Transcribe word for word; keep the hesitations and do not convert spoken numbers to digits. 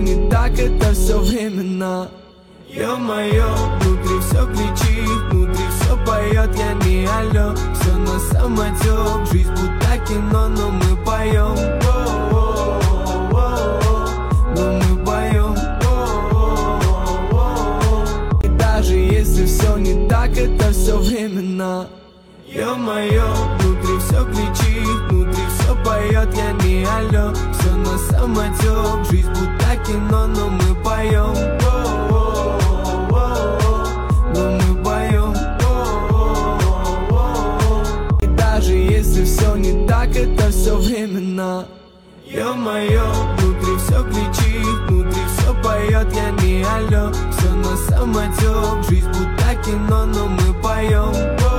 не так, это все временно. Ё-моё, внутри все кричит, внутри все поет, я не алло. Все на самотек, жизнь будто кино, но мы поем. Но мы поем. И даже если все не так, это все временно. Ё-моё, внутри все кричит, внутри все поет, я не алло. Все на самотек, жизнь будто кино, но мы поем. Но мы поем. И даже если все не так, это все временно. Ё-моё, внутри все кричит, внутри все поет, я не алло. Все на самотек, жизнь будто кино, но мы поем.